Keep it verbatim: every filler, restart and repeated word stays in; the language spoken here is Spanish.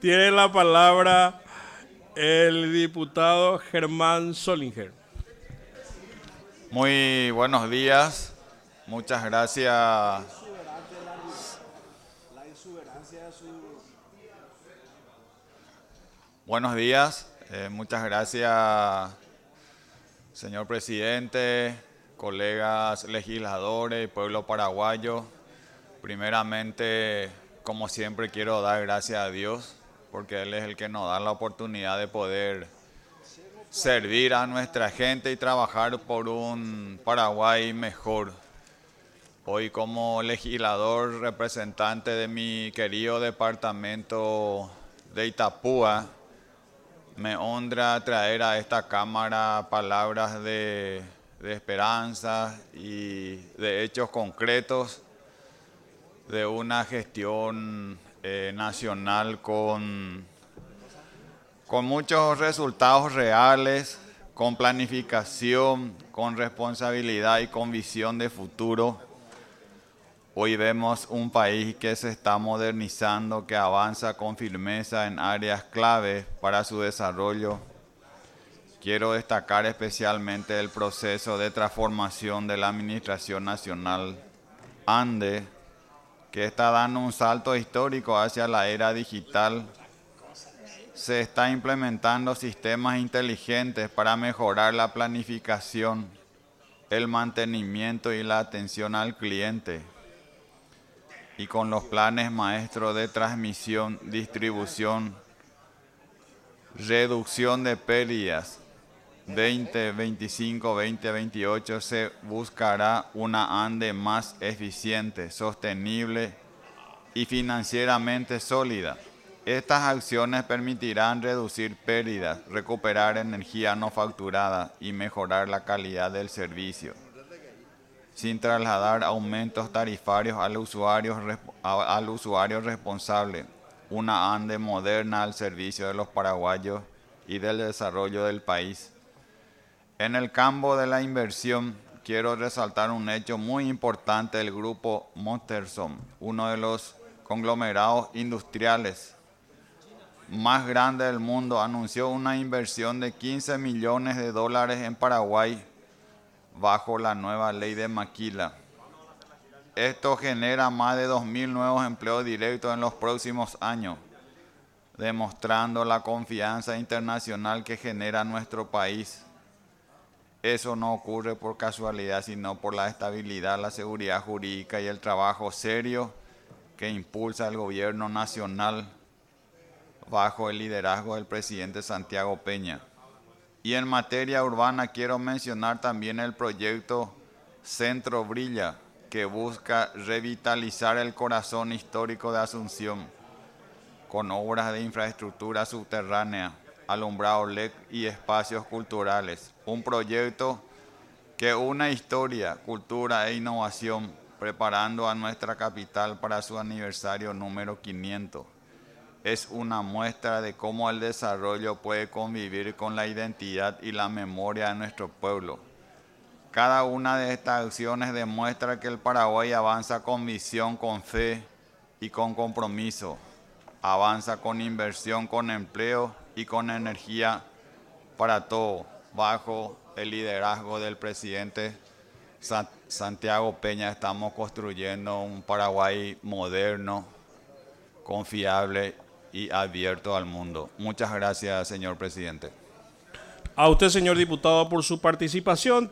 Tiene la palabra el diputado Germán Solinger. Muy buenos días, muchas gracias. Buenos días, eh, muchas gracias, señor presidente, colegas legisladores y pueblo paraguayo. Primeramente, como siempre, quiero dar gracias a Dios, porque Él es el que nos da la oportunidad de poder servir a nuestra gente y trabajar por un Paraguay mejor. Hoy, como legislador representante de mi querido departamento de Itapúa, me honra traer a esta Cámara palabras de, de esperanza y de hechos concretos de una gestión eh, nacional con, con muchos resultados reales, con planificación, con responsabilidad y con visión de futuro. Hoy vemos un país que se está modernizando, que avanza con firmeza en áreas clave para su desarrollo. Quiero destacar especialmente el proceso de transformación de la Administración Nacional ANDE, que está dando un salto histórico hacia la era digital. Se está implementando sistemas inteligentes para mejorar la planificación, el mantenimiento y la atención al cliente. Y con los planes maestros de transmisión, distribución, reducción de pérdidas veinte veinticinco, veinte veintiocho, se buscará una ANDE más eficiente, sostenible y financieramente sólida. Estas acciones permitirán reducir pérdidas, recuperar energía no facturada y mejorar la calidad del servicio, sin trasladar aumentos tarifarios al usuario, al usuario responsable. Una ANDE moderna al servicio de los paraguayos y del desarrollo del país. En el campo de la inversión, quiero resaltar un hecho muy importante del grupo Monterson, uno de los conglomerados industriales más grandes del mundo. Anunció una inversión de quince millones de dólares en Paraguay bajo la nueva ley de Maquila. Esto genera más de dos mil nuevos empleos directos en los próximos años, demostrando la confianza internacional que genera nuestro país. Eso no ocurre por casualidad, sino por la estabilidad, la seguridad jurídica y el trabajo serio que impulsa el gobierno nacional bajo el liderazgo del presidente Santiago Peña. Y en materia urbana quiero mencionar también el proyecto Centro Brilla, que busca revitalizar el corazón histórico de Asunción con obras de infraestructura subterránea, alumbrado L E D y espacios culturales. Un proyecto que une historia, cultura e innovación, preparando a nuestra capital para su aniversario número quinientos. Es una muestra de cómo el desarrollo puede convivir con la identidad y la memoria de nuestro pueblo. Cada una de estas acciones demuestra que el Paraguay avanza con visión, con fe y con compromiso. Avanza con inversión, con empleo y con energía para todo, bajo el liderazgo del presidente Santiago Peña. Estamos construyendo un Paraguay moderno, confiable y abierto al mundo. Muchas gracias, señor presidente. A usted, señor diputado, por su participación.